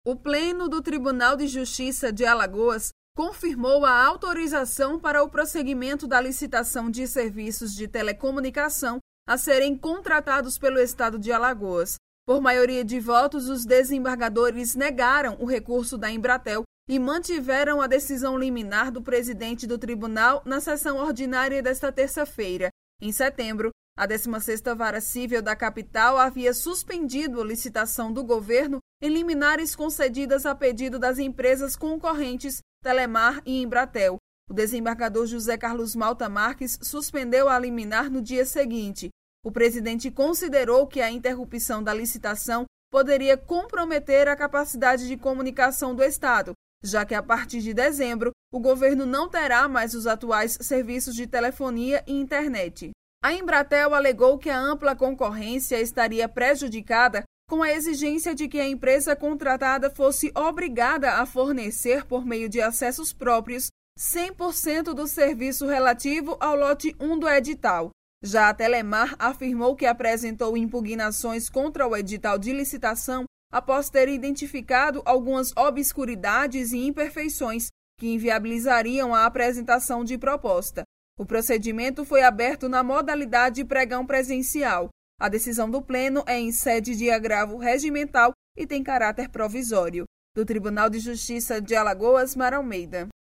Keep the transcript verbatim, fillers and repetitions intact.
O Pleno do Tribunal de Justiça de Alagoas confirmou a autorização para o prosseguimento da licitação de serviços de telecomunicação a serem contratados pelo Estado de Alagoas. Por maioria de votos, os desembargadores negaram o recurso da Embratel e mantiveram a decisão liminar do presidente do tribunal na sessão ordinária desta terça-feira. Em setembro, a décima sexta Vara Cível da capital havia suspendido a licitação do governo em liminares concedidas a pedido das empresas concorrentes Telemar e Embratel. O desembargador José Carlos Malta Marques suspendeu a liminar no dia seguinte. O presidente considerou que a interrupção da licitação poderia comprometer a capacidade de comunicação do Estado, já que a partir de dezembro o governo não terá mais os atuais serviços de telefonia e internet. A Embratel alegou que a ampla concorrência estaria prejudicada com a exigência de que a empresa contratada fosse obrigada a fornecer, por meio de acessos próprios, cem por cento do serviço relativo ao lote um do edital. Já a Telemar afirmou que apresentou impugnações contra o edital de licitação após ter identificado algumas obscuridades e imperfeições que inviabilizariam a apresentação de proposta. O procedimento foi aberto na modalidade pregão presencial. A decisão do Pleno é em sede de agravo regimental e tem caráter provisório. Do Tribunal de Justiça de Alagoas, Mara Almeida.